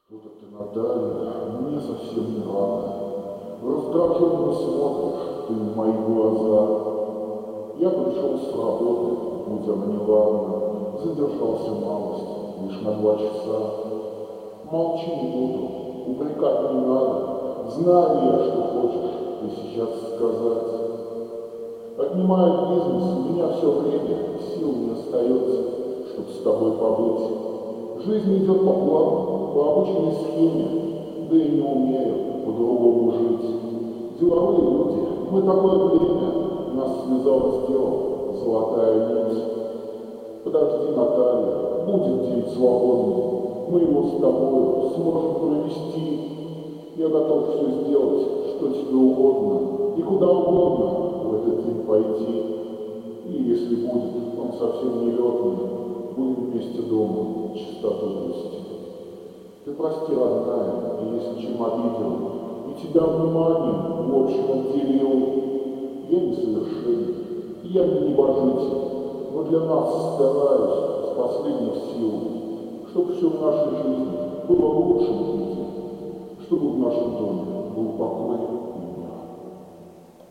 Что-то ты, Наталья, мне совсем не рада. Раздраженно смотришь ты в мои глаза. Я пришел с работы, будь она неладна, задержался малость, лишь на 2 часа. Молчи не буду, упрекать не надо, знаю я, что хочешь ты сейчас сказать. Отнимает бизнес у меня все время, сил не остается, чтоб с тобой побыть. Жизнь идет по плану, по обычной схеме, да и не умею по-другому жить. Деловые люди, мы такое время, нас связало с делом золотая нить. Подожди, Наталья, будет день свободный, мы его с тобой сможем провести. Я готов все сделать, что тебе угодно, и куда угодно в этот день пойти. И если будет он совсем нелетный, будем вместе дома чистоту блюсти. Ты прости, родная, если чем обидел, и тебя вниманием в общем отделил. Я несовершенен, я не небожитель, но для нас стараюсь с последних сил, чтобы все в нашей жизни было в лучшем виде, чтобы в нашем доме был покой.